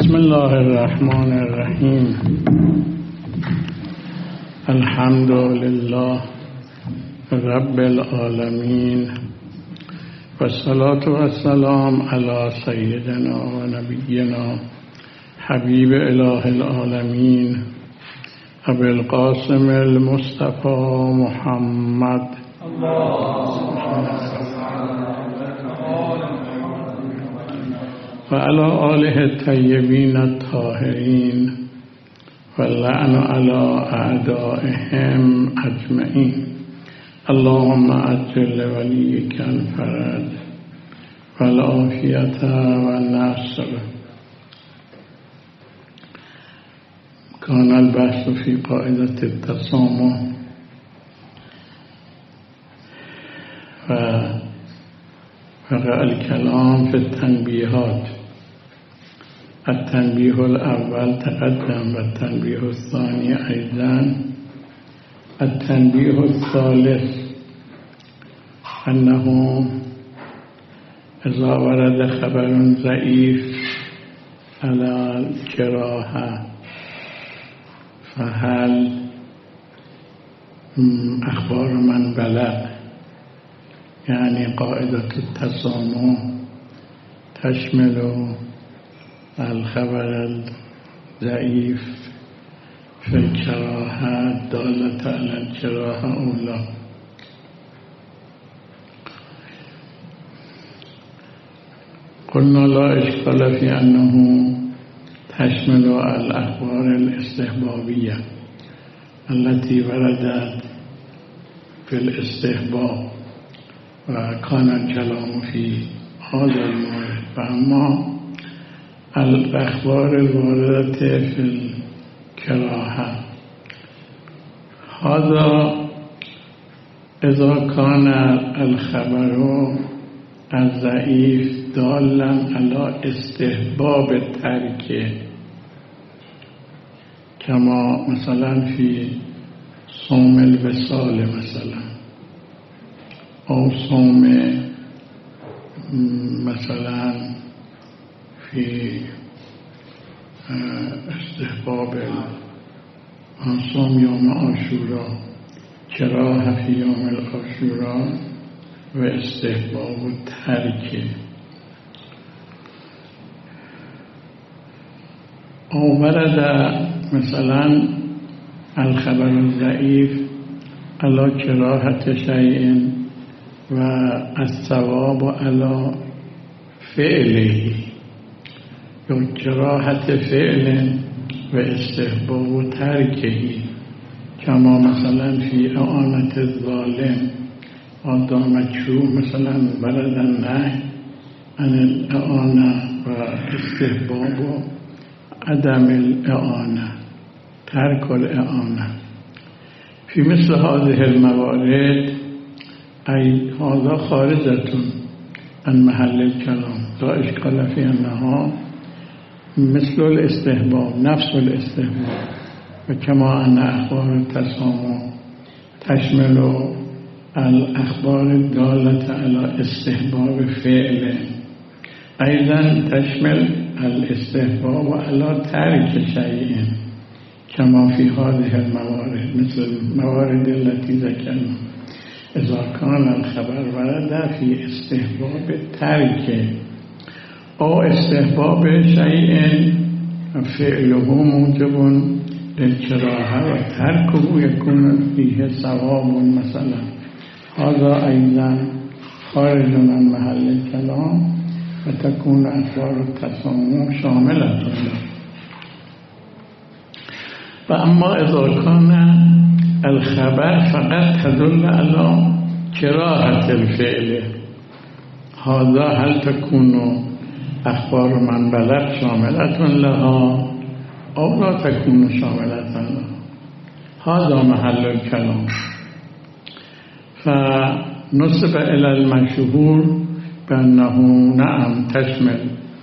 بسم الله الرحمن الرحیم. الحمد لله رب العالمین و الصلاة و السلام علی سیدنا و نبینا حبیب اله العالمین ابی القاسم المصطفى محمد و علی آله الطیبین الطاهرین و اللعن علی اعدائهم اجمعین. اللهم عجل ولیک الفرج و العافیت و النصر. کان البحث فی قاعدة التسامح و وقع الكلام في التنبيهات. التنبيه الأول تقدم والتنبيه الثاني أيضا. التنبيه الثالث أنه إذا ورد خبر ضعيف على الكراهة فهل أخبار من بلغ، يعني قاعدة التسامح تشمل الخبر الضعيف في الكراهة الدالة على الكراهة أو لا. قلنا لا إشكال في أنه تشمل الأخبار الاستحبابية التي وردت في الاستحباب وكان الكلام في هذا المورد. فأما الأخبار الواردة في الكراهة هذا إذا كان الخبر الضعيف دالا على استحباب الترك، كما مثلا في صوم الوصال مثلا، أو صوم مثلا في استحباب صوم يوم عاشوراء، كراهة في يوم العاشوراء واستحباب الترك. أو ورد مثلا الخبر الضعيف على كراهة شيء والثواب على فعله، كراهة فعل واستحباب تركه، كما مثلا في إعانة الظالم. هذا مكروه مثلا ورد النهي عن الإعانة واستحباب عدم الإعانة، ترك الإعانة. في مثل هذه الموارد أي هذا خارجة عن محل الكلام، لا إشكال في أنها مثل الاستحباب، نفس الاستحباب. وكما أن أخبار التسامح تشمل الأخبار الدالة على استحباب فعل، أيضا تشمل الاستحباب على ترك شيء، كما في هذه الموارد مثل الموارد التي ذكرنا. إذا كان الخبر ورد في استحباب الترك أو استحباب شيء فعله موجب للكراهة وتركه يكون فيه ثواب مثلا، هذا أيضا خارج عن محل الكلام وتكون أخبار التسامح شاملة له. فأما إذا كان الخبر فقط تدل على كراهة الفعل، هذا هل تكون أخبار من بلغ شاملة لها أو لا تكون شاملة لها؟ هذا محل الكلام. فنسب إلى المشهور بأنه نعم تشمل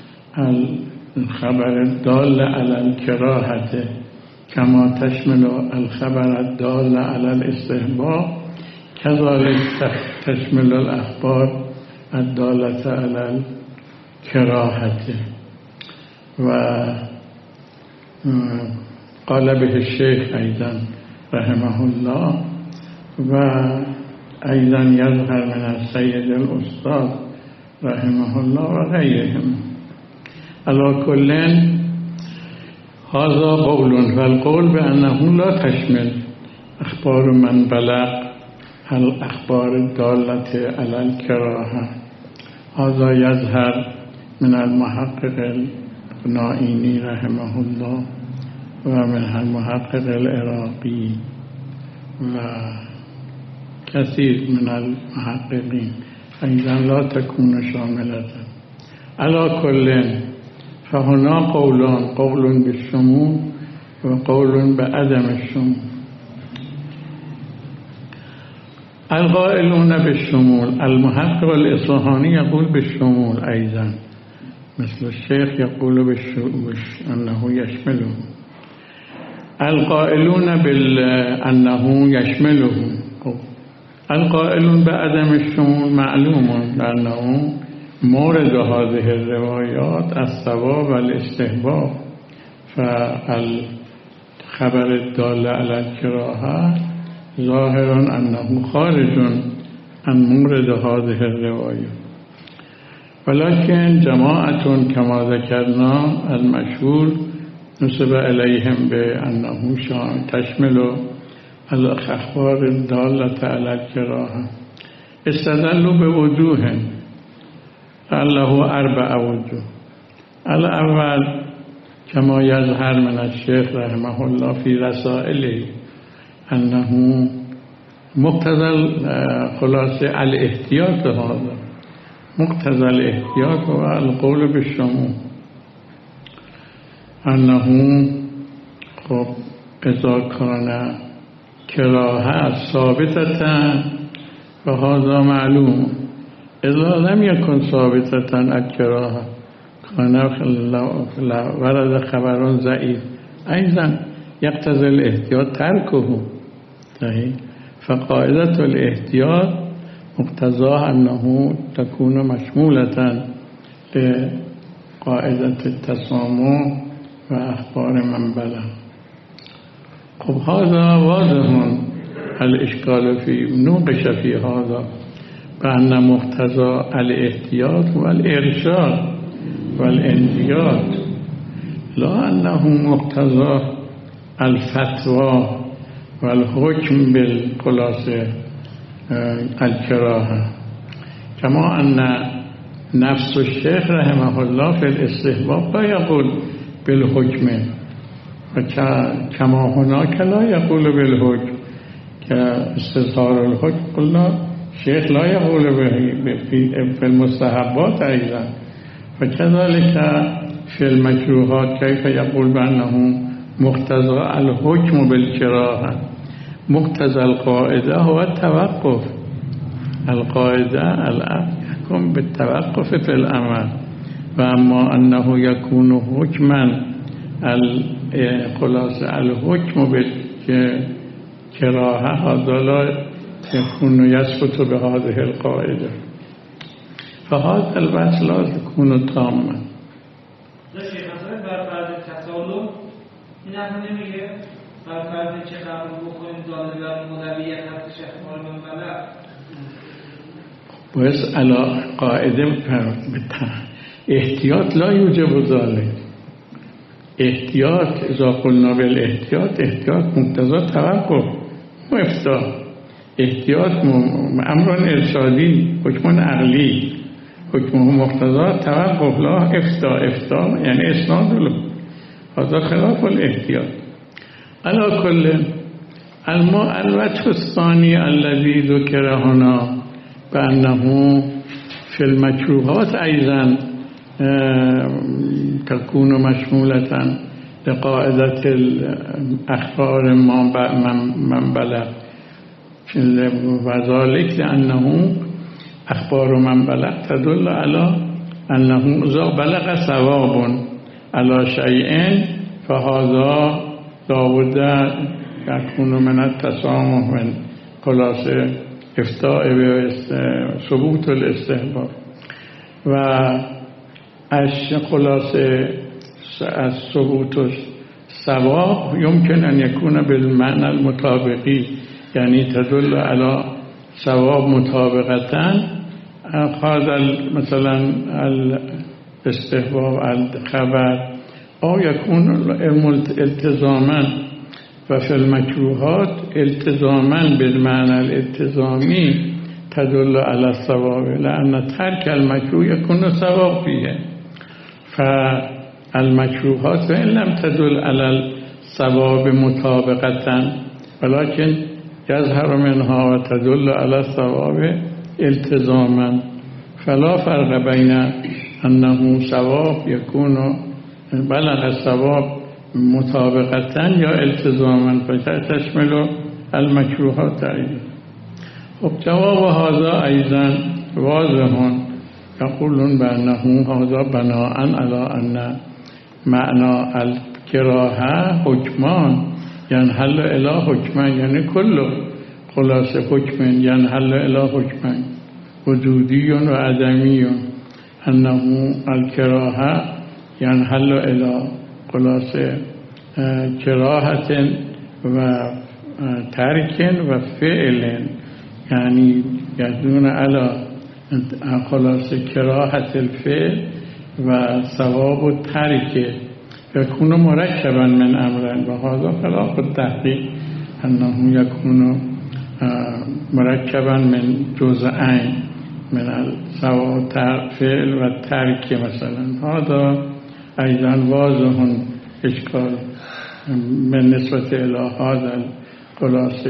الخبر الدال على الكراهة كما تشمل الخبر الدال على الاستحباب، كذلك تشمل الأخبار الدالة على الكراهة. و قال به الشيخ أيضا رحمه الله و أيضا يظهر من السيد الأستاذ رحمه الله و غيرهم. على كل هذا قول، والقول بأنه لا تشمل أخبار من بلغ الأخبار الدالة على الكراهة. هذا يظهر من المحقق النائینی رحمه الله و من المحقق العراقي و كثير من المحققين أيضا لا تكون شاملة. على كل فهنا قولان، قول بالشمول وقول بعدم الشمول. القائلون بالشمول، المحقق الإصفهاني يقول بالشمول أيضا، مثل الشيخ يقول أنه يشمله. القائلون بأنه يشمله. القائلون بعدم الشمول معلوم لأنه مورد هذه الروايات الثواب والاستحباب، فالخبر الدال على الكراهة ظاهر أنه خارج عن مورد هذه الروايات. ولكن جماعة كما ذكرنا المشهور نسب إليهم بأنه تشمل الأخبار الدالة على الكراهة. استدلوا بوجوه له 4 وجوه. الأول كما يظهر من الشيخ رحمه الله في رسائله أنه مقتضى خلاصة الاحتياط، هذا مقتضى الاحتياط والقول بالشمول، أنه إذا كان كراهة ثابتة فهذا معلوم، إذا لم يكن ثابتة الكراهة كان ورد خبر ضعيف أيضا يقتضي الاحتياط تركه. فقاعدة الاحتياط مقتضاها أنه تكون مشمولة لقاعدة التسامح وأخبار من بلغ. خب هذا واضح الإشكال فيه، نوقش في هذا بأن مقتضى الاحتياط والإرشاد والانقياد، لا أنه مقتضى الفتوى والحكم بالخلاصة الكراهة. كما أن نفس الشيخ رحمه الله في الاستحباب لا يقول بالحكم، كما هناك لا يقول بالحكم كاستظهار الحكم. قلنا الشيخ لا يقول في المستحبات أيضا، فكذلك في المكروهات كيف يقول بأنه مقتضى الحكم بالكراهة. مقتضى القاعدة هو التوقف، القاعدة يكون بالتوقف في الأمر، وأما أنه يكون حكما خلاص الحكم بالكراهة هذا لا يكون يثبت بهذه القاعدة، فهذا البحث لا يكون تاما. بس على قاعدة احتياط لا يوجب ذلك. احتياط إذا قلنا بالاحتياط احتياط مقتضى توقف وافتاء. احتياط أمر إرشادي، حكم عقلي، حكمه مقتضى توقف لا افتاء يعني إسناد له، هذا خلاف الاحتياط. على كل الوجه الثاني الذي ذكر هنا بأنه في المكروهات أيضا تكون مشمولة لقاعدة الأخبار من بلغ، وذلك لأنه أخبار من بلغ تدل على أنه إذا بلغ ثواب على شيء فهذا لابد يكون من التسامح من خلاصة افتاء ثبوت الاستحباب. و خلاصة ثبوت الثواب يمكن أن يكون بالمعنى المطابقي، يعني تدل على ثواب مطابقة. هذا مثلا الاستحباب الخبر، أو يكون التزاما. وفي المكروهات التزاما بالمعنى الالتزامي تدل على الثواب، لأن ترك المكروه يكون ثواب فيه. فالمكروهات وإن لم تدل على الثواب مطابقة ولكن يظهر منها وتدل على الثواب التزاما، فلا فرق بين أنه ثواب يكون بلغ الثواب مطابقة یا التزاما، فتشمل المكروهات أيضا. وجواب هذا أيضا واضح، يقولون بأنه هذا بناء على أن معنى الكراهة حكمان ينحل إلى حكمان، يعني كل خلاص حكم ينحل إلى حكمان وجودي وعدمي، أنه الكراهة ينحل إلى خلاص كراهة وترك وفعل، يعني يدون على خلاص كراهة الفعل وثواب الترك، يكون مركبا من أمرين، وهذا خلاف التحقيق أنه يكون مركبا من جزئين من الثواب الفعل والترك مثلا. هذا أيضا واضح إشكال بالنسبة إلى هذا الخلاص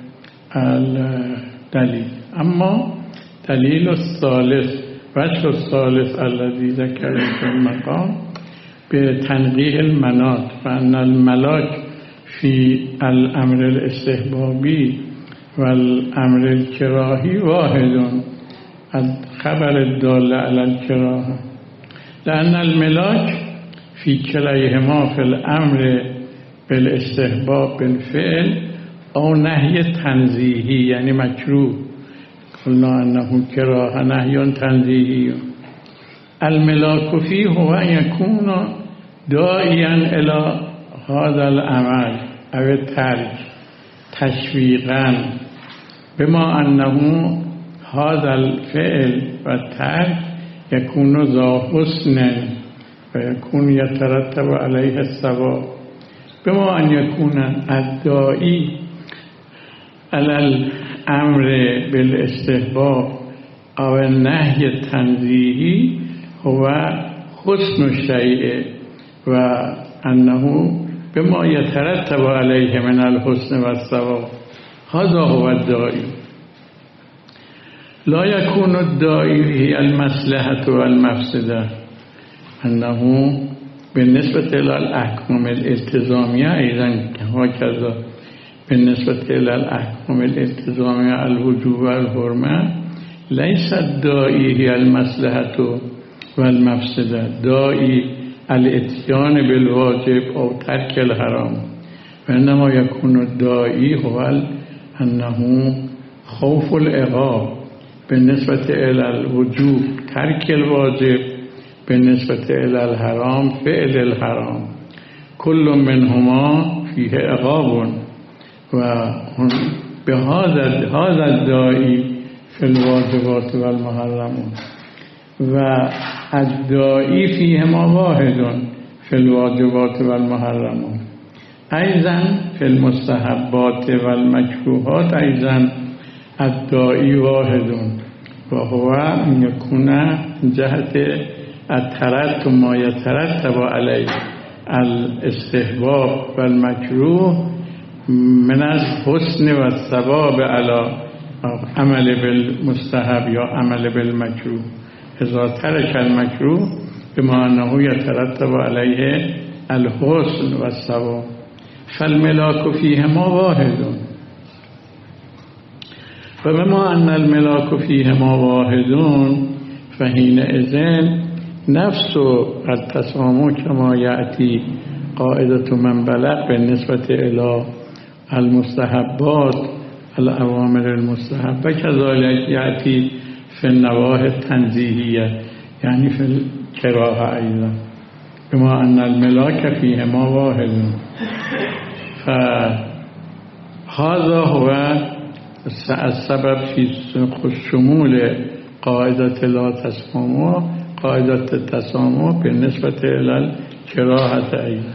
الدليل. أما دليل الثالث، وجه الثالث الذي ذكر في المقام بتنقيح المناط، فأن الملاك في الأمر الاستحبابي والأمر الكراهي واحد، الخبر الدال على الكراهة، لأن الملاك في كليهما في الأمر بالاستحباب بالفعل أو نهي تنزيهي، يعني مكروه، قلنا أنه كراهة نهي تنزيهي. الملاك فيه هو أن يكون داعيا إلى هذا العمل أو الترك تشويقا، بما أنه هذا الفعل والترك يكون ذا حسن ويكون يترتب عليه الثواب، بما أن يكون الداعي على الأمر بالاستحباب أو النهي التنزيهي هو حسن الشيء، وأنه بما يترتب عليه من الحسن والثواب، هذا هو الداعي. لا يكون الداعي هي المصلحة والمفسدة، أنه بالنسبة إلى الأحكام الالتزامية أيضا هكذا، بالنسبة إلى الأحكام الالتزامية الوجوب والحرمة ليس الداعي هي المصلحة والمفسدة، داعي الاتيان بالواجب أو ترك الحرام، وإنما يكون الداعي هو أنه خوف العقاب بالنسبة إلى الوجوب ترك الواجب، بالنسبة إلى الحرام فعل الحرام، كل منهما فيه عقاب، وبهذا الداعي في الواجبات والمحرمات، والداعي فيهما واحد في الواجبات والمحرمات. أيضا في المستحبات والمكروهات أيضا الداعي واحد، وهو أن يكون جهة الترتب ما يترتب عليه الاستحباب والمكروه من الحسن والثواب على عمل بالمستحب یا عمل بالمکروه. اذا ترك المکروه بما انه يترتب عليه الحسن والثواب، فالملاك فيهما واحد، وبما ان الملاك فيهما واحد فحينئذ نفس التسامح كما يأتي قاعدة من بلغ بالنسبة إلى المستحبات الأوامر المستحبة، كذلك يأتي في النواهي التنزيهية، يعني في الكراهة أيضا. بما ان الملاك فيهما واحد فهذا هو السبب في شمول قاعدة لا تسامح قاعدة التسامح بالنسبة إلى الكراهة أيضا.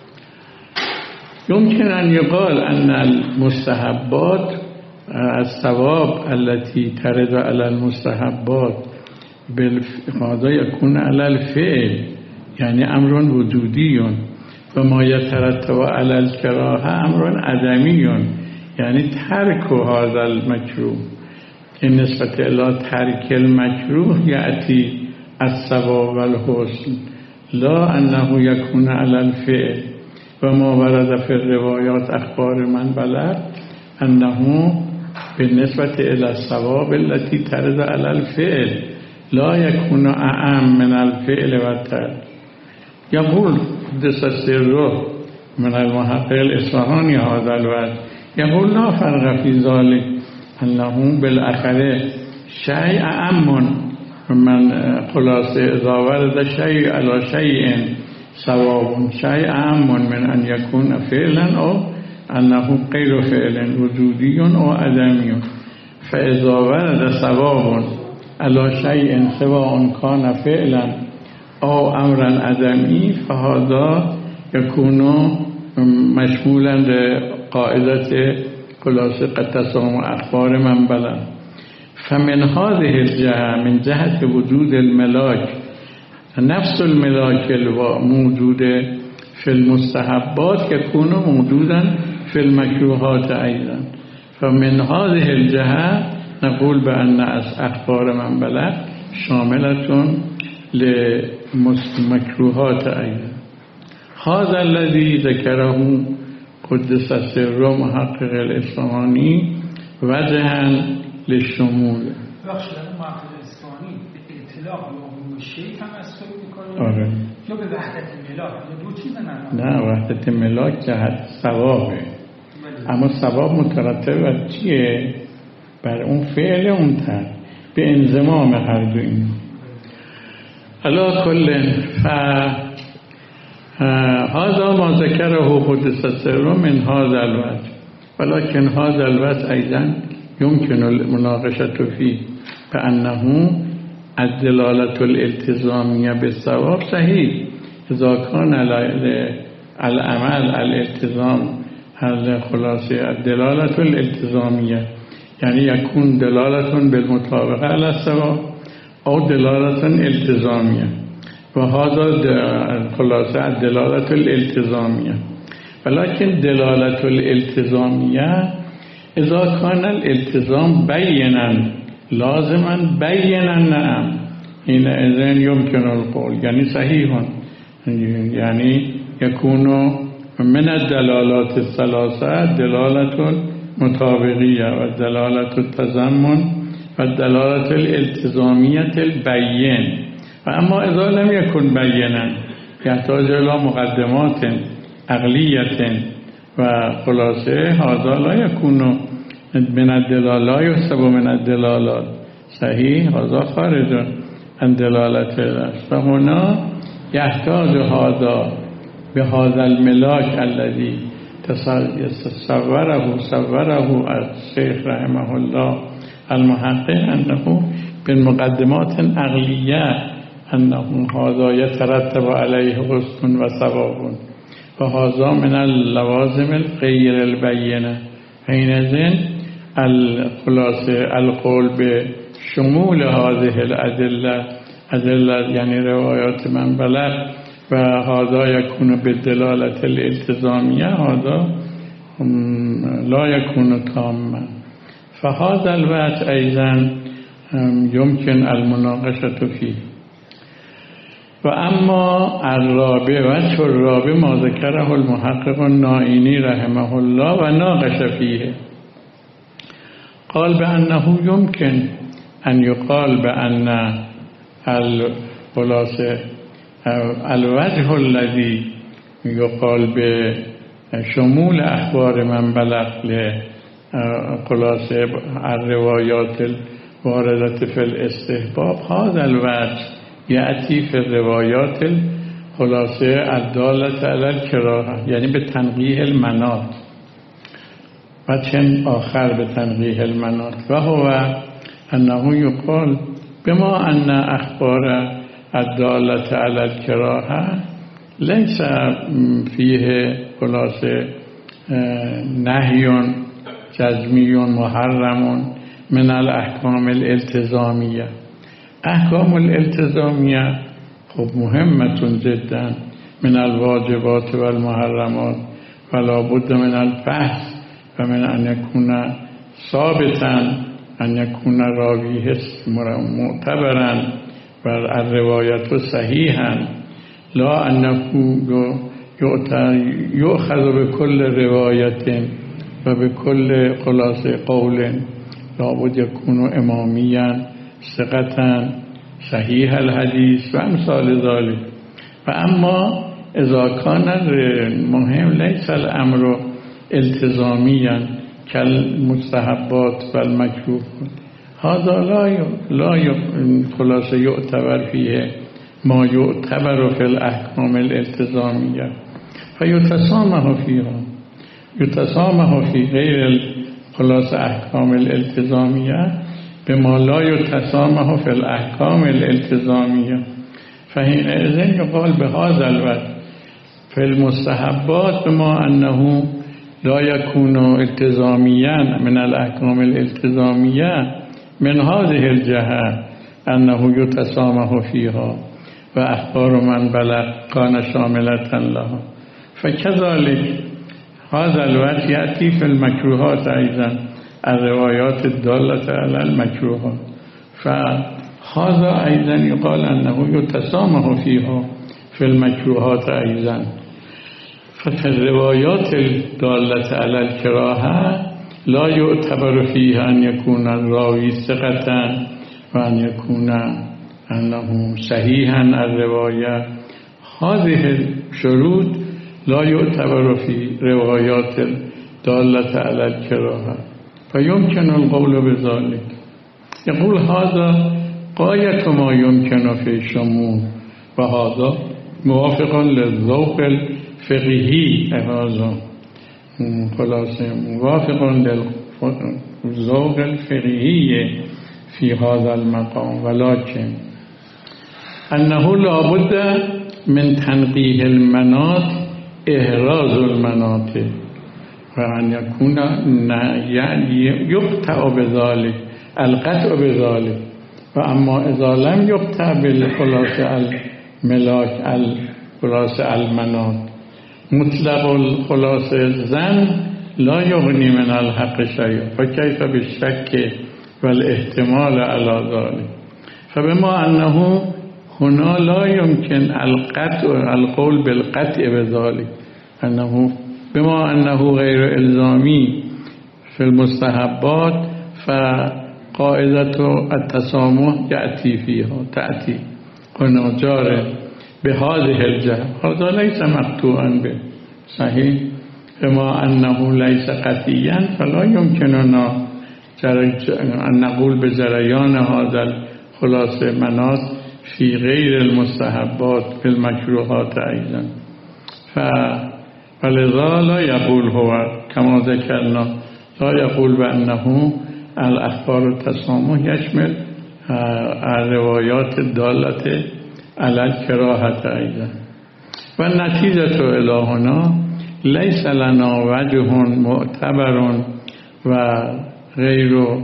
يمكن أن يقال أن المستحبات الثواب التي ترد على المستحبات هذا يكون على الفعل، يعني أمر وجودي، وما يترتب على الكراهة أمر عدمي، يعني ترك هذا المكروه. بالنسبة إلى ترك المكروه يأتي الثواب والحسن، لا أنه يكون على الفعل. وما ورد في الروايات أخبار من بلغ أنه بالنسبة إلى الثواب التي ترد على الفعل لا يكون أعم من الفعل والترك. يقول قدس سره من المحقق الإصفهاني هذا الوقت، يقول لا فرق في ذلك، أنه بالآخر شيء أعم من خلاصة إذا ورد شيء على شيء ثواب شيء أعم من أن يكون فعلا أو أنه غير فعل وجودي أو عدمي. فإذا ورد ثواب على شيء سواء كان فعلا أو أمرا عدمي فهذا يكون مشمولا لقاعدة خلاصة قد تسامح أخبار من بلغ. فمن هذه الجهة من جهة وجود الملاك نفس الملاك الموجود في المستحبات يكون موجودا في المكروهات أيضا. فمن هذه الجهة نقول بأن أخبار من بلغ شاملة لمكروهات أيضا. هذا الذي ذكره قدس سره محقق الإصفهاني وجها للشمول. محقق الإصفهانی به اطلاق یا شیء هم اصلا میکنه یا به وحدت ملاک، دو چیز نه وحدت ملاک جهت ثوابه، اما ثواب مترتب بر چیه؟ بر اون فعل اون تر به انضمام هر دو این. علا کل هذا ما ذكره قدس سره من هذا الوجه، ولكن هذا الوجه أيضا يمكن المناقشة فيه فأنه الدلالة الالتزامية بالثواب صحيح إذا كان العمل الالتزام خلاصة الدلالة الالتزامية يعني يكون دلالة بالمطابقة على الثواب أو دلالة التزامية، وهذا خلاصة الدلالة الالتزامية. ولكن دلالة الالتزامية إذا كان الالتزام بينا لازما بينا نعم حينئذ يمكن القول يعني صحيح، يعني يكون من الدلالات الثلاثة دلالة مطابقية والدلالة التضمن والدلالة الالتزامية البين. وأما إذا لم يكن بينا يحتاج إلى مقدمات عقلية وخلاصة هذا لا يكون من الدلالة لا يحسب من الدلالات صحيح، هذا خارج عن دلالة الأصل. فهنا يحتاج هذا بهذا الملاك الذي صوره الشيخ رحمه الله المحقق أنه بالمقدمات عقلية أنه هذا يترتب عليه حسن وثواب، وهذا من اللوازم الغير البينة. حينئذ الخلاصة القول بشمول هذه الأدلة يعني روايات من بلغ وهذا يكون بالدلالة الالتزامية هذا لا يكون تاما. فهذا الوجه أيضا يمكن المناقشة فيه. وأما وجه الرابع ما ذكره المحقق النائینی رحمه الله وناقش فيه، قال بأنه يمكن أن يقال بأن الخلاصة الوجه الذي يقال بشمول أخبار من بلغ لخلاصة الروايات الواردة في الاستحباب هذا الوجه يأتي في الروايات خلاصه الدالة علی الکراهه، یعنی به تنقیح المناط، و چند آخر به تنقیح المناط. و هو انه یقال بما ان اخبار الدالة علی الکراهه لیس فیه خلاصه نهی جزمی محرم من الاحکام الالتزامیه. احکام الالتزامیه خب مهمتون جدا من الواجبات و المحرمات، ولا بد من البحث و من ان یکون ثابتا، ان یکون راویه معتبرا و الروایت صحیحا، لا انه یؤخذ بكل روایت و بكل خلاصه قول، لا بد یکون امامیا ثقتا صحیح الحدیث و امثال ذلك. و اما اذا کان المهم لیس الامر التزامیا كالمستحبات و المکروهات، هذا لا خلاصه یعتبر فیه ما یعتبر فی الاحکام الالتزامیه فیتسامح فیها، یتسامح فی غیر خلاصه احکام الالتزامیه بما لا يتسامح في الأحكام الالتزامية، فحينئذ يقال بهذا الوجه في المستحبات بما أنه لا يكون التزاميا من الأحكام الالتزامية من هذه الجهة أنه يتسامح فيها وأخبار من بلغ كان شاملة لها. فكذلك هذا الوجه يأتي في المكروهات أيضا، الروايات الدالة على المكروهات، فهذا أيضا يقال أنه يتسامح فيها في المكروهات أيضا. ففي الروايات الدالة على الكراهة لا يعتبر فيها أن يكون الراوي ثقة وأن يكون أنه صحيحا الرواية، هذه الشروط لا يعتبر في روايات الدالة على الكراهة، فيمكن القول بذلك. يقول هذا غاية ما يمكن في الشمول، وهذا موافق للذوق الفقهي، هذا خلاصة موافق للذوق الفقهي في هذا المقام، ولكن أنه لا بد من تنقيح المناط إحراز المناطق، وأن يكون يعني يقطع بذلك القطع بذلك. وأما إذا لم يقطع بالخلاصة الملاك الخلاصة المناط، مطلق الخلاصة الظن لا يغني من الحق شيئا، فكيف بالشك والاحتمال على ذلك؟ فبما أنه هنا لا يمكن القطع القول بالقطع بذلك، أنه بما أنه غير إلزامي في المستحبات، فقاعدة التسامح يأتي فيها، تأتي هنا جار بهذه الجهة، هذا ليس مقطوعا به صحيح. بما أنه ليس قطعيا فلا يمكننا أن نقول بجريان هذا الخلاصة مناط في غير المستحبات في المكروهات أيضا. فلذا لا يقول هو كما ذكرنا، لا يقول بأنه الأخبار التسامح يشمل الروايات الدالة على الكراهة أيضا. والنتيجة إلى هنا ليس لنا وجه معتبر وغير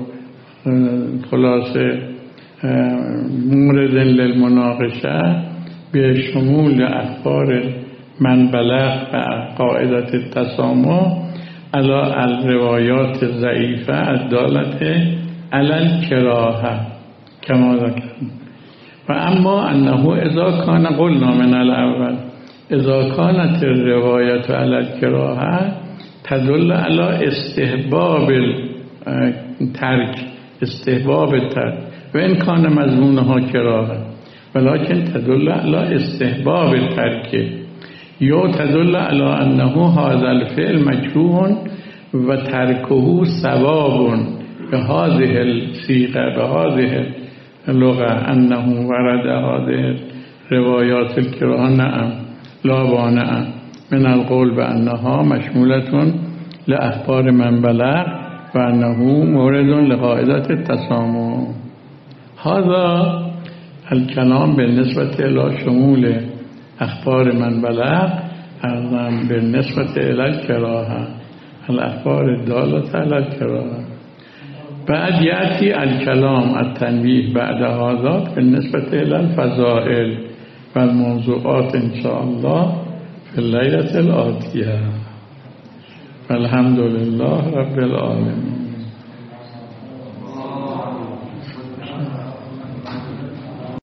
خلاصة مورد للمناقشة بشمول أخبار من بلغ قاعدة التسامح على الروايات الضعيفة الدالة على الكراهة كما ذكرنا. وأما أنه إذا كان قلنا من الأول إذا كانت الرواية على الكراهة تدل على استحباب الترك، استحباب الترك، وإن كان مضمونها كراهة، ولكن تدل على استحباب الترك، یا تدل على أنه هذا الفعل مكروه وتركه ثواب بهذه الصيغة، بهذه اللغة، أنه ورد هذه روایات الکراهه نعم لا بانع من القول بأنها مشمولة لأخبار من بلغ وأنه مورد لقاعدة التسامح. هذا الكلام بالنسبة إلى شمول أخبار من بلغ أيضا بالنسبة إلى الكراهة، الأخبار الدالة على الكراهة. بعد يأتي الكلام التنبيه بعد هذا بالنسبة إلى الفضائل والموضوعات إن شاء الله في الليلة الآتية. الحمد لله رب العالمين.